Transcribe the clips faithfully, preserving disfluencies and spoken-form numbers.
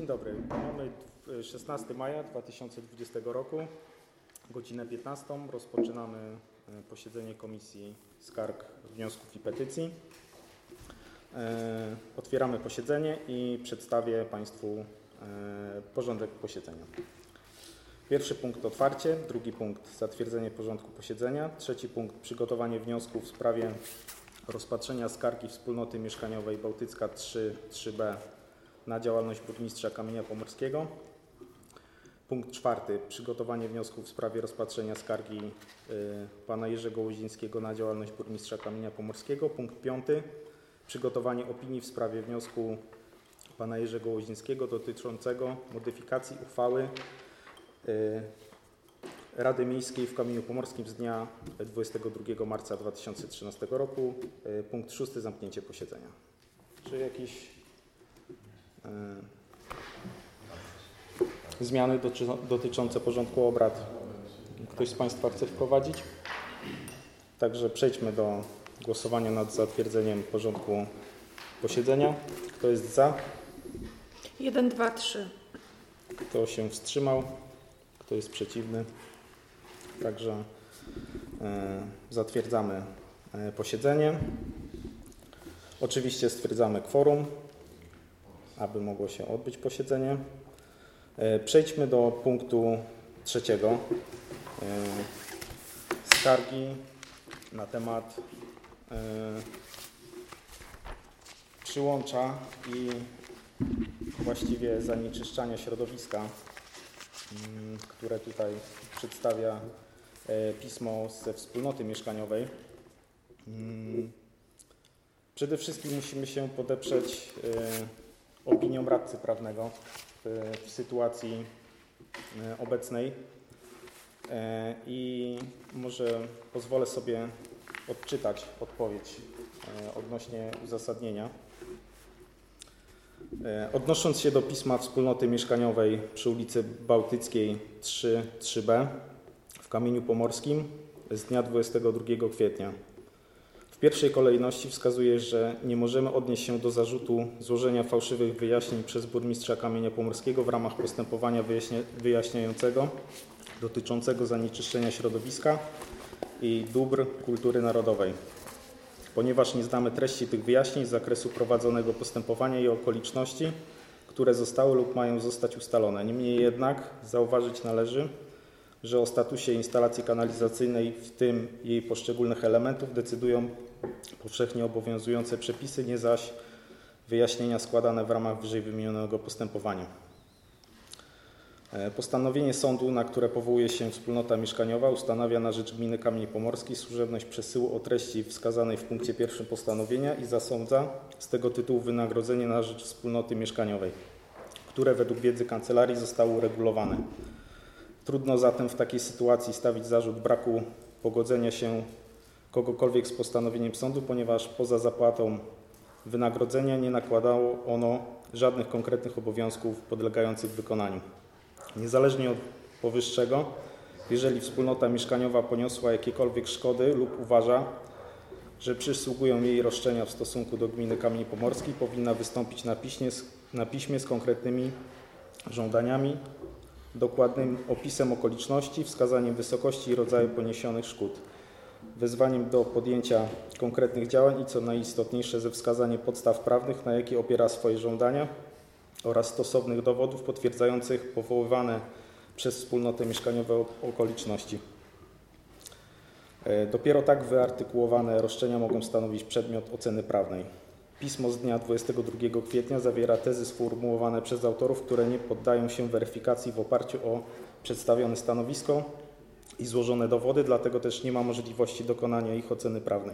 dobry. Mamy szesnastego maja dwa tysiące dwudziestego roku, godzinę piętnastą. Rozpoczynamy posiedzenie Komisji Skarg, Wniosków i Petycji. Otwieramy posiedzenie i przedstawię Państwu porządek posiedzenia. Pierwszy punkt otwarcie, drugi punkt zatwierdzenie porządku posiedzenia, trzeci punkt przygotowanie wniosków w sprawie rozpatrzenia skargi Wspólnoty Mieszkaniowej Bałtycka trzy trzy B na działalność burmistrza Kamienia Pomorskiego. Punkt czwarty przygotowanie wniosków w sprawie rozpatrzenia skargi y, pana Jerzego Łozińskiego na działalność burmistrza Kamienia Pomorskiego. Punkt piąty przygotowanie opinii w sprawie wniosku pana Jerzego Łozińskiego dotyczącego modyfikacji uchwały y, Rady Miejskiej w Kamieniu Pomorskim z dnia dwudziestego drugiego marca dwa tysiące trzynastego roku. Y, punkt szósty zamknięcie posiedzenia. Czy jakieś y, zmiany doty dotyczące porządku obrad ktoś z Państwa chce wprowadzić? Także przejdźmy do głosowania nad zatwierdzeniem porządku posiedzenia. Kto jest za? jeden, dwa, trzy. Kto się wstrzymał? Kto jest przeciwny? Także y, zatwierdzamy y, posiedzenie. Oczywiście stwierdzamy kworum, aby mogło się odbyć posiedzenie. Przejdźmy do punktu trzeciego. Skargi na temat przyłącza i właściwie zanieczyszczania środowiska, które tutaj przedstawia pismo ze Wspólnoty Mieszkaniowej. Przede wszystkim musimy się podeprzeć opinią radcy prawnego w, w sytuacji obecnej i może pozwolę sobie odczytać odpowiedź odnośnie uzasadnienia. Odnosząc się do pisma Wspólnoty Mieszkaniowej przy ulicy Bałtyckiej trzy trzy B w Kamieniu Pomorskim z dnia dwudziestego drugiego kwietnia. W pierwszej kolejności wskazuje, że nie możemy odnieść się do zarzutu złożenia fałszywych wyjaśnień przez burmistrza Kamienia Pomorskiego w ramach postępowania wyjaśniającego dotyczącego zanieczyszczenia środowiska i dóbr kultury narodowej, ponieważ nie znamy treści tych wyjaśnień z zakresu prowadzonego postępowania i okoliczności, które zostały lub mają zostać ustalone. Niemniej jednak zauważyć należy, że o statusie instalacji kanalizacyjnej, w tym jej poszczególnych elementów, decydują powszechnie obowiązujące przepisy, nie zaś wyjaśnienia składane w ramach wyżej wymienionego postępowania. Postanowienie sądu, na które powołuje się Wspólnota Mieszkaniowa, ustanawia na rzecz gminy Kamień Pomorski służebność przesyłu o treści wskazanej w punkcie pierwszym postanowienia i zasądza z tego tytułu wynagrodzenie na rzecz Wspólnoty Mieszkaniowej, które według wiedzy kancelarii zostało uregulowane. Trudno zatem w takiej sytuacji stawić zarzut braku pogodzenia się kogokolwiek z postanowieniem sądu, ponieważ poza zapłatą wynagrodzenia nie nakładało ono żadnych konkretnych obowiązków podlegających wykonaniu. Niezależnie od powyższego, jeżeli Wspólnota Mieszkaniowa poniosła jakiekolwiek szkody lub uważa, że przysługują jej roszczenia w stosunku do gminy Kamień Pomorski, powinna wystąpić na piśmie, na piśmie z konkretnymi żądaniami, dokładnym opisem okoliczności, wskazaniem wysokości i rodzaju poniesionych szkód, wezwaniem do podjęcia konkretnych działań i, co najistotniejsze, ze wskazaniem podstaw prawnych, na jakie opiera swoje żądania, oraz stosownych dowodów potwierdzających powoływane przez Wspólnotę Mieszkaniową okoliczności. Dopiero tak wyartykułowane roszczenia mogą stanowić przedmiot oceny prawnej. Pismo z dnia dwudziestego drugiego kwietnia zawiera tezy sformułowane przez autorów, które nie poddają się weryfikacji w oparciu o przedstawione stanowisko i złożone dowody, dlatego też nie ma możliwości dokonania ich oceny prawnej.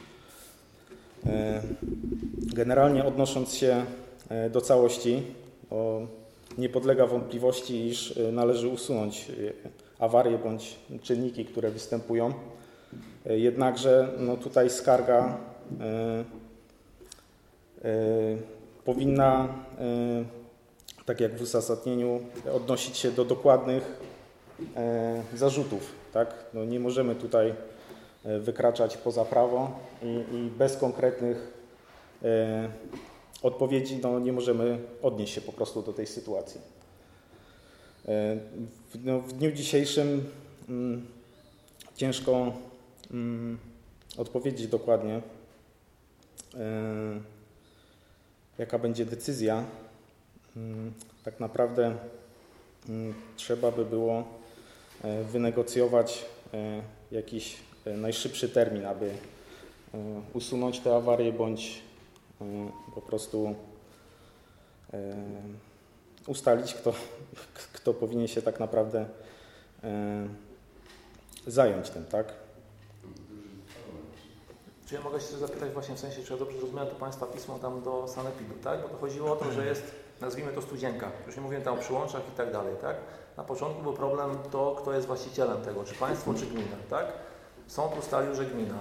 Generalnie odnosząc się do całości, nie podlega wątpliwości, iż należy usunąć awarie bądź czynniki, które występują. Jednakże no tutaj skarga powinna, tak jak w uzasadnieniu, odnosić się do dokładnych zarzutów. Tak? No nie możemy tutaj wykraczać poza prawo i, i bez konkretnych odpowiedzi no, nie możemy odnieść się po prostu do tej sytuacji. W, no, w dniu dzisiejszym mm, ciężko mm, odpowiedzieć dokładnie, y, jaka będzie decyzja. Y, tak naprawdę y, trzeba by było y, wynegocjować y, jakiś y, najszybszy termin, aby y, usunąć tę awarię bądź y, po prostu y, ustalić, kto, kto powinien się tak naprawdę y, zająć tym, tak? Czy ja mogę się zapytać właśnie w sensie, czy ja dobrze zrozumiałem to Państwa pismo tam do sanepidu, tak? Bo to chodziło o to, że jest, nazwijmy to studzienka, już nie mówiłem tam o przyłączach i tak dalej, tak? Na początku był problem to, kto jest właścicielem tego, czy państwo, czy gmina, tak? Sąd ustalił, że gmina.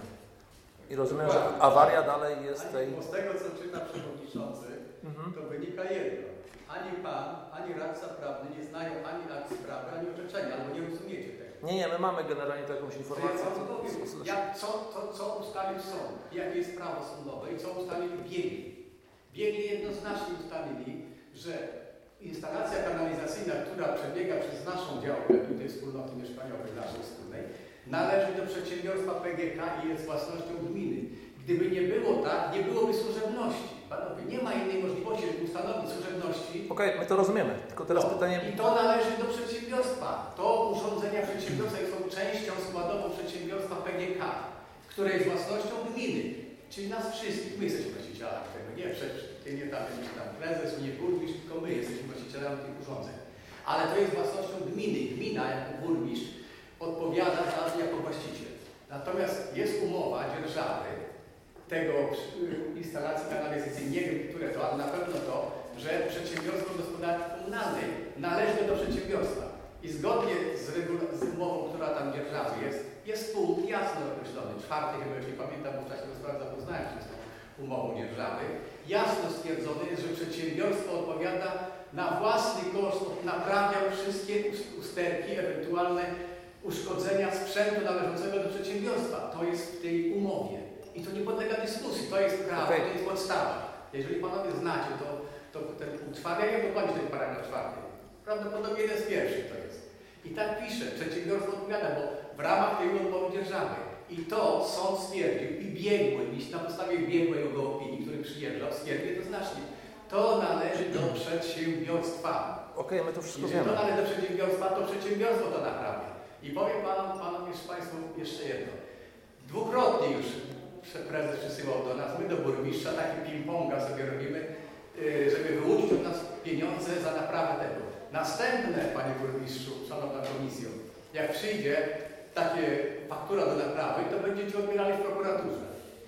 I rozumiem, że awaria dalej jest tej... Z tego, co czyta przewodniczący, mhm. to wynika jedno. Ani pan, ani radca prawny nie znają ani akt sprawy, ani orzeczenia, albo nie rozumiecie tego. Nie, nie, my mamy generalnie taką informację. Ja co, jak, co, co, co ustalił sąd, jakie jest prawo sądowe i co ustalili biegli. Biegli jednoznacznie ustalili, że instalacja kanalizacyjna, która przebiega przez naszą działkę, tutaj wspólnoty mieszkaniowej, naszej wspólnej, należy do przedsiębiorstwa P G K i jest własnością gminy. Gdyby nie było tak, nie byłoby służebności. Panowie, nie ma innej możliwości, żeby ustanowić służebności. Okej, okay, my to rozumiemy, tylko teraz to, pytanie... I to należy do przedsiębiorstwa. To urządzenia przedsiębiorstwa są częścią składową przedsiębiorstwa P G K, które jest własnością gminy. Czyli nas wszystkich. My jesteśmy właścicielami tego. Nie, przecież nie tam, nie tam prezes, nie burmistrz, tylko my jesteśmy właścicielami tych urządzeń. Ale to jest własnością gminy. Gmina jako burmistrz odpowiada za to jako właściciel. Natomiast jest umowa dzierżawy tego instalacji kanalizacyjnej, nie wiem, które to, ale na pewno to, że przedsiębiorstwo gospodarki komunalnej należy do przedsiębiorstwa. I zgodnie z, z umową, która tam dzierżawy jest, jest punkt jasno określony, czwarty, chyba już nie pamiętam, bo w czasie rozprawy zapoznałem się z tą umową dzierżawy. Jasno stwierdzone jest, że przedsiębiorstwo odpowiada na własny koszt, naprawia wszystkie usterki, ewentualne uszkodzenia sprzętu należącego do przedsiębiorstwa. To jest w tej umowie. I to nie podlega dyskusji, to jest prawo, okay. To jest podstawa. Jeżeli panowie znacie, to, to ten punkt czwarty, jak dokładnie ten paragraf czwarty? Prawdopodobnie jeden z pierwszych to jest. I tak pisze, przedsiębiorstwo odpowiada, bo w ramach tej umowy dzierżawy. I to sąd stwierdził i biegły, na podstawie biegłej jego opinii, który przyjeżdżał, stwierdził jednoznacznie. To należy do przedsiębiorstwa. Okej, okay, my to wszystko Jeżeli wiemy. to należy do przedsiębiorstwa, to przedsiębiorstwo to naprawia. I powiem panom, panom jeszcze Państwu jeszcze jedno. Dwukrotnie już prezes przysyłał do nas, my do burmistrza, taki ping-ponga sobie robimy, żeby wyłudzić od nas pieniądze za naprawę tego. Następne, panie burmistrzu, szanowna komisjo, jak przyjdzie takie faktura do naprawy, to będziecie odbierali w prokuraturze.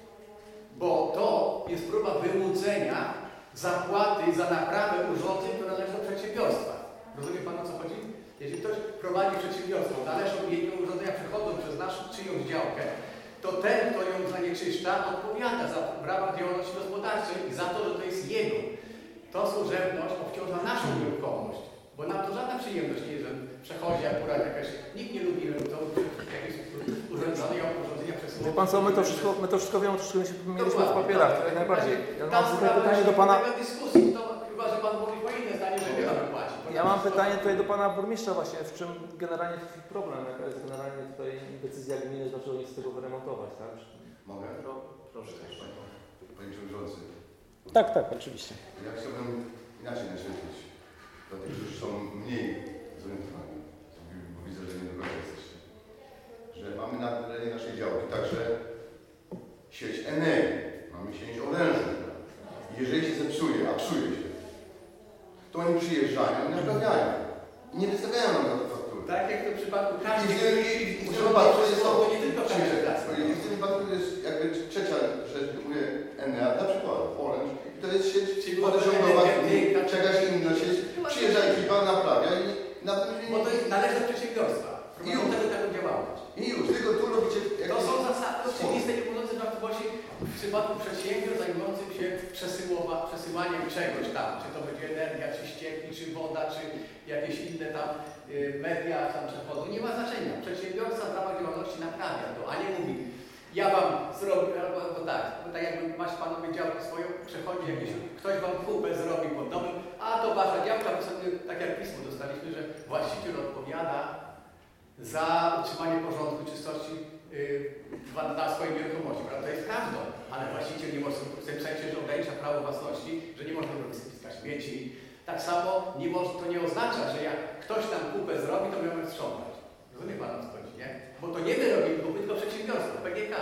Bo to jest próba wyłudzenia zapłaty za naprawę urządzeń, które należą do przedsiębiorstwa. Rozumie pan, o co chodzi? Jeżeli ktoś prowadzi przedsiębiorstwo, należą jego urządzenia, przechodzą przez naszą czyjąś działkę, to ten, kto ją zanieczyszcza, odpowiada za w ramach działalności gospodarczej i za to, że to jest jego. To służebność obciąża naszą nieruchomość, bo nam to żadna przyjemność nie jest, że przechodzi akurat jakaś, nikt nie lubi, że to jakieś urządzenia, urządzenia przesyłowe. Wie pan co, my to wszystko, my to wszystko wiemy, to wszystko mieliśmy w papierach, tak jak najbardziej. Ja mam tutaj pytanie do pana... dyskusji, to chyba, że pan mówi po inne zdanie, że nie mamy płacić. Ja mam pytanie tutaj do pana burmistrza właśnie, w czym generalnie tkwi problem, jaka jest generalnie tutaj decyzja gminy, dlaczego nie chce tego wyremontować, tak? Mogę? No, proszę. Panie Przewodniczący. Tak, tak, oczywiście. Ja chciałbym inaczej naświetlić dla tych, którzy są mniej zorientowani, bo widzę, że nie do końca jesteście, że mamy na terenie naszej działki także sieć energii, mamy sieć orężną. Jeżeli się zepsuje, a psuje się, to oni przyjeżdżają i naprawiają. I nie wystawiają nam na to faktury. Tak jak to w przypadku każdej... Muszę zobaczyć, że to nie tylko I w tym wypadku jest jakby trzecia rzecz, mówię Enea, na przykład Orange. To jest sieć wodociągowa, jakaś inna sieć. Przyjeżdża ekipa, naprawia i na tym Bo to jest, należy do przedsiębiorstwa. I już tego taką działalność. I już, tylko tu robicie... To są zasady oczywiste, nie mówiące wartości w przypadku przedsiębiorstw zajmujących się przesyłowa, przesyłaniem czegoś tam, czy to będzie energia, czy ścieki, czy woda, czy jakieś inne tam y, media tam przechodzą. Nie ma znaczenia. Przedsiębiorca w ramach działalności naprawia to, a nie mówi Ja wam zrobię, albo, albo tak, bo tak jakby masz panowie działkę swoją, przechodzi jakiś, ktoś wam kupę zrobi pod domem, a to wasza działka, my sobie, tak jak pismo dostaliśmy, że właściciel odpowiada za utrzymanie porządku, czystości yy, na swojej nieruchomości, prawda? To jest prawdą, ale właściciel nie może, w tym sensie, że ogranicza prawo własności, że nie można robić spiska śmieci. Tak samo nie może, to nie oznacza, że jak ktoś tam kupę zrobi, to my mamy sprzątać. Rozumie pan, o co chodzi, nie? Bo to nie my robimy, bo tylko przedsiębiorstwo, P G K.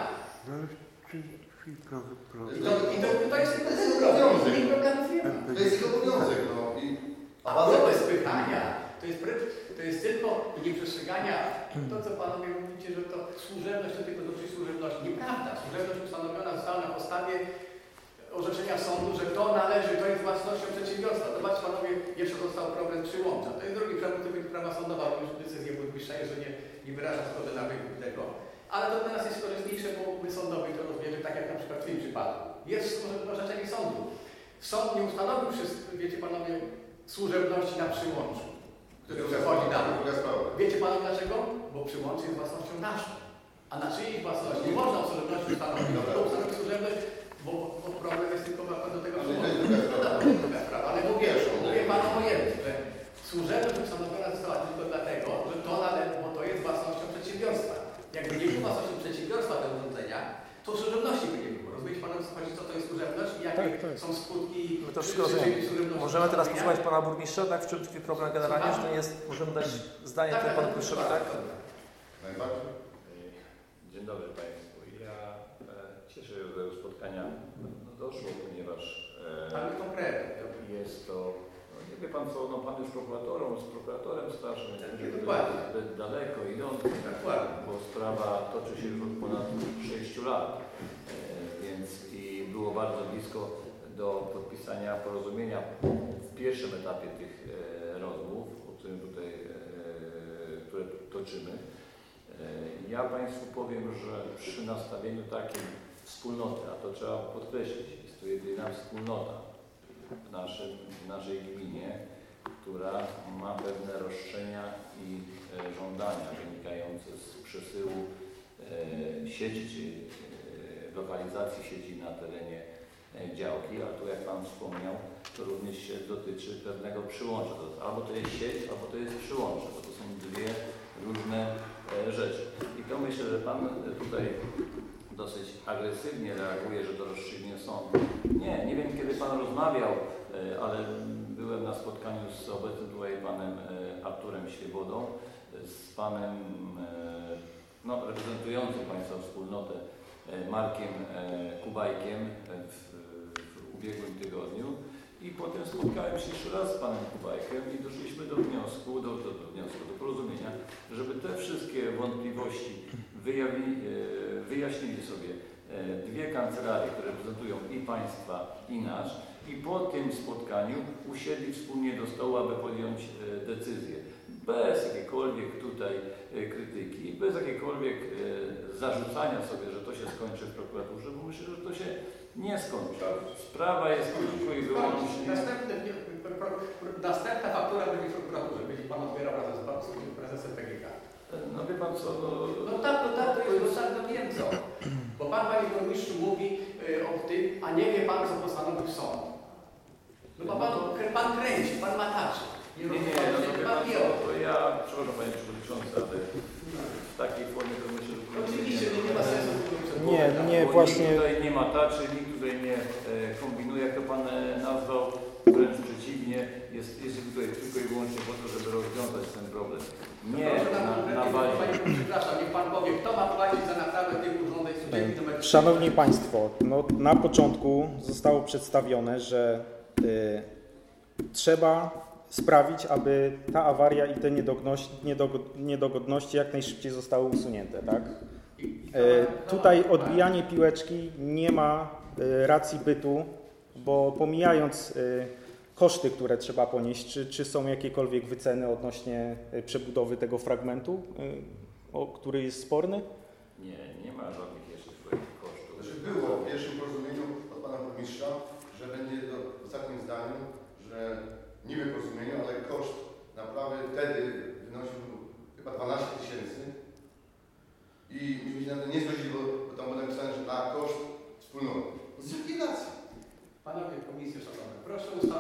I to, i to, to jest tylko obowiązek. nie problemów nie ma. To jest ich obowiązek, no. I, A propos spychania, to jest, to jest tylko nieprzestrzegania, to co panowie mówicie, że to służebność to tylko dotyczy służebności. Nieprawda. Służebność ustanowiona została na podstawie orzeczenia sądu, że to należy, to jest własnością przedsiębiorstwa. Zobaczcie panowie, jeszcze został problem przyłącza. To jest drugi problem, to będzie prawa sądowa, bo już decyzję burmistrza, że nie, nie wyraża zgody na wykup tego. Ale to dla nas jest korzystniejsze, bo my sądowi to rozbierze, tak jak na przykład w tym przypadku. Jest orzeczenie sądu. Sąd nie ustanowił wszystko, wiecie panowie, służebności na przyłączu, który przechodzi na dół. Wiecie panowie dlaczego? Bo przyłącze jest własnością naszą. A na czyjej własności nie można służebności ustanowić. To ustanowić służebność, bo, bo problem jest tylko do tego przyłączu. Ale mówię, mówię panu o jednym, że służebność ustanowiona została tylko dlatego, że to, bo to jest własnością przedsiębiorstwa. Jakby nie było własnością przedsiębiorstwa te urządzenia, to służebności by nie było. Rozumiecie panu, co chodzi, co to jest służebność i jakie tak, tak. są skutki? My to wszystko rozumiemy. Możemy teraz posłuchać pana burmistrza, tak? W czym tkwi problem generalnie, że to jest, możemy dać zdanie tak, panu burmistrzowi, tak? Najbardziej. Dzień dobry Państwu. Ja e, cieszę się, że do tego spotkania no, doszło, ponieważ e, ale konkretnie jest to, no, nie wie Pan co, no, Pan jest prokuratorem, z prokuratorem starszym, zbyt daleko idący, bo sprawa toczy się już od ponad sześciu lat, e, więc i było bardzo blisko do podpisania porozumienia w pierwszym etapie tych e, rozmów, o którym tutaj, e, które toczymy. Ja Państwu powiem, że przy nastawieniu takim wspólnoty, a to trzeba podkreślić, jest to jedyna wspólnota w, naszym, w naszej gminie, która ma pewne roszczenia i e, żądania wynikające z przesyłu e, sieci, czy e, lokalizacji sieci na terenie e, działki, a tu jak Pan wspomniał, to również się dotyczy pewnego przyłącza. To albo to jest sieć, albo to jest przyłącze, bo to są dwie różne e, rzeczy. I to myślę, że Pan tutaj dosyć agresywnie reaguje, że to rozstrzygnie sąd. Nie, nie wiem kiedy Pan rozmawiał, e, ale byłem na spotkaniu z obecnym tutaj Panem e, Arturem Świebodą, z Panem e, no, reprezentującym Państwa wspólnotę e, Markiem e, Kubajkiem w, w ubiegłym tygodniu. I potem spotkałem się jeszcze raz z Panem Kubajkiem i doszliśmy do wniosku, do, do, do wniosku, do porozumienia, żeby te wszystkie wątpliwości wyjawi, wyjaśnili sobie dwie kancelarie, które reprezentują i Państwa, i nasz, i po tym spotkaniu usiedli wspólnie do stołu, aby podjąć decyzję. Bez jakiejkolwiek tutaj krytyki, bez jakiegokolwiek zarzucania sobie, że to się skończy w prokuraturze, bo myślę, że to się nie skończy. Sprawa jest tylko i wyłącznie... Następny, następna faktura będzie w prokuraturze, będzie Pan odbierał razem z prezesem P G K. No wie Pan co... No, no tak, no tak, to jest dosadne wiem co. Bo Pan, Panie Burmistrzu, mówi y, o tym, a nie wie Pan, co postanowił sąd. No bo Pan, pan kręci, Pan mataczy. Nie, nie, nie, no to, pan, to, to ja, przepraszam Panie Przewodniczący, ale w takiej formie to myślę, że... Oczywiście, nie, nie ma sensu. Nie, nie, bo właśnie... Nikt tutaj nie mataczy, nikt tutaj nie e, kombinuje, jak to Pan e, nazwał, wręcz przeciwnie, jest, jest tutaj tylko i wyłącznie po to, żeby rozwiązać ten problem. Nie na, na bazie... Przepraszam, niech Pan powie, kto ma płacić za naprawę tych urządzeń studienki numer trzy? Szanowni Państwo, no, na początku zostało przedstawione, że y, trzeba sprawić, aby ta awaria i te niedogodności jak najszybciej zostały usunięte, tak? E, tutaj odbijanie piłeczki nie ma e, racji bytu, bo pomijając e, koszty, które trzeba ponieść, czy, czy są jakiekolwiek wyceny odnośnie e, przebudowy tego fragmentu, e, o, który jest sporny? Nie, nie ma żadnych jeszcze kosztów. Znaczy było w pierwszym porozumieniu od Pana Burmistrza, że będzie do, w ostatnim zdaniu, że niby porozumieniu, ale koszt naprawy wtedy wynosił chyba dwanaście tysięcy i myśmy się na to nie zgodzili, bo, bo tam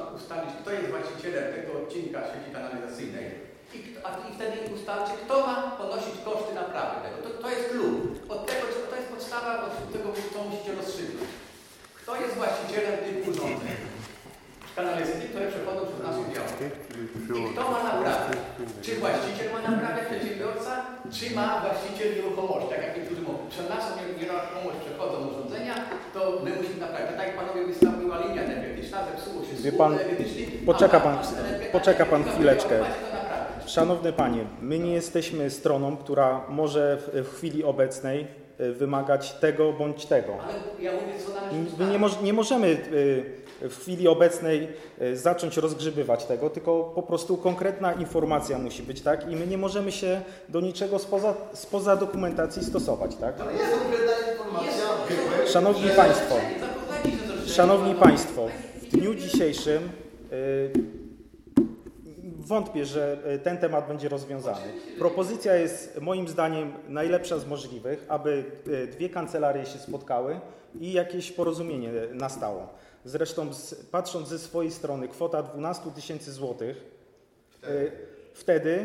ustalić, kto jest właścicielem tego odcinka sieci kanalizacyjnej i, kto, a, i wtedy ustalcie, kto ma ponosić koszty naprawy tego. To, to jest klucz. Od tego, to jest podstawa, od tego, co musicie rozstrzygnąć. Kto jest właścicielem tych urządzeń kanalizacyjnych, które przechodzą przez naszą działkę? I kto ma naprawiać? Czy właściciel ma naprawiać, przedsiębiorca, czy ma właściciel nieruchomości? Tak jak niektórzy mówią, przed naszą nieruchomość przechodzą urządzenia, to my musimy naprawić. Tak jak panowie wystawiła linia energetyczna, zepsuło się Wie słup pan, energetyczny. poczeka pan, a- poczeka pan chwileczkę. macie to naprawić. Szanowny panie, my nie jesteśmy stroną, która może w, w chwili obecnej y, wymagać tego bądź tego. Ale ja mówię, co należy My ustalić. nie, moż, nie możemy y, w chwili obecnej y, zacząć rozgrzebywać tego, tylko po prostu konkretna informacja musi być, tak? I my nie możemy się do niczego spoza, spoza dokumentacji stosować, tak? Ale jest konkretna informacja. Szanowni że- Państwo, Zapoznajcie się z rozszerzeniem. Szanowni Państwo, w dniu dzisiejszym y, wątpię, że y, ten temat będzie rozwiązany. Propozycja jest moim zdaniem najlepsza z możliwych, aby y, dwie kancelarie się spotkały i jakieś porozumienie nastało. Zresztą z, patrząc ze swojej strony kwota dwanaście tysięcy złotych y, wtedy